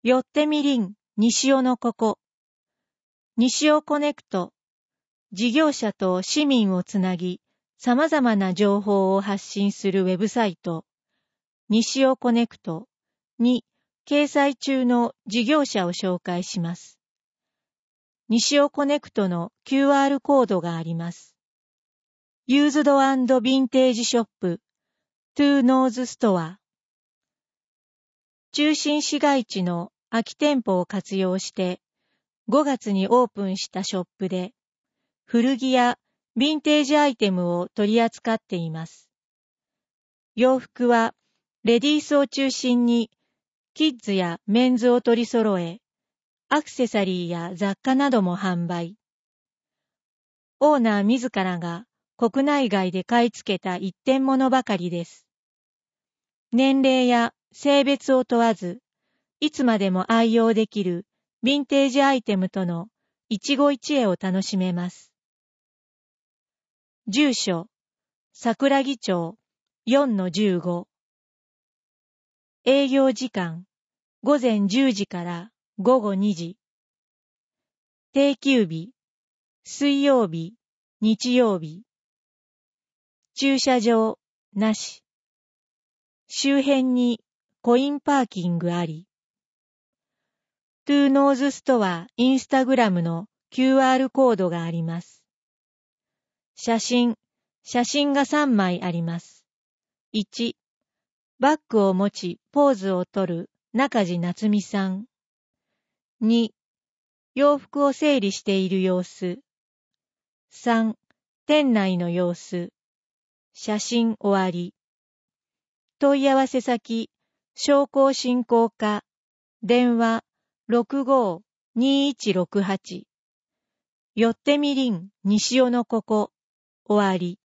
よってみりん、西尾のここ。西尾コネクト。事業者と市民をつなぎ、様々な情報を発信するウェブサイト。西尾コネクトに掲載中の事業者を紹介します。西尾コネクトの QR コードがあります。ユーズド&ヴィンテージショップ、トゥーノーズストア。中心市街地の空き店舗を活用して5月にオープンしたショップで古着やヴィンテージアイテムを取り扱っています。洋服はレディースを中心にキッズやメンズを取り揃え、アクセサリーや雑貨なども販売。オーナー自らが国内外で買い付けた一点物ばかりです。年齢や性別を問わず、いつまでも愛用できるヴィンテージアイテムとの一期一会を楽しめます。住所、桜木町 4-15。営業時間、午前10時から午後2時。定休日、水曜日、日曜日。駐車場、なし。周辺にコインパーキングあり。トゥーノーズストアインスタグラムの QR コードがあります。写真が3枚あります。1、バッグを持ちポーズをとる中地夏美さん。2、洋服を整理している様子。3、店内の様子。写真終わり。問い合わせ先、商工振興課、電話65-2168。よってみりん、西尾のここ、終わり。